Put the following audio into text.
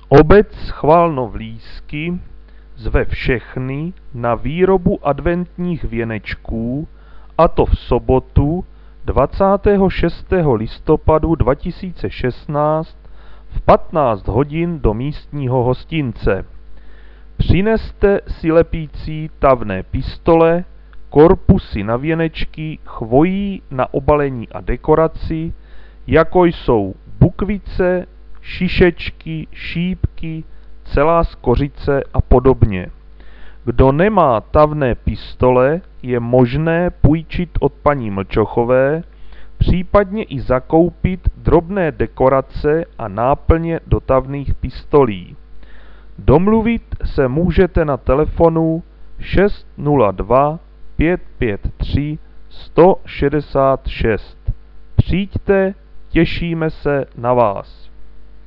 Obec Chvalnovlísky zve všechny na výrobu adventních věnečků, a to v sobotu 26. listopadu 2016 v 15 hodin do místního hostince. Přineste si lepící tavné pistole, korpusy na věnečky, chvojí na obalení a dekoraci, jako jsou bukvice, šišečky, šípky, celá skořice a podobně. Kdo nemá tavné pistole, je možné půjčit od paní Mlčochové, případně i zakoupit drobné dekorace a náplně do tavných pistolí. Domluvit se můžete na telefonu 602 553 166. Přijďte, těšíme se na vás.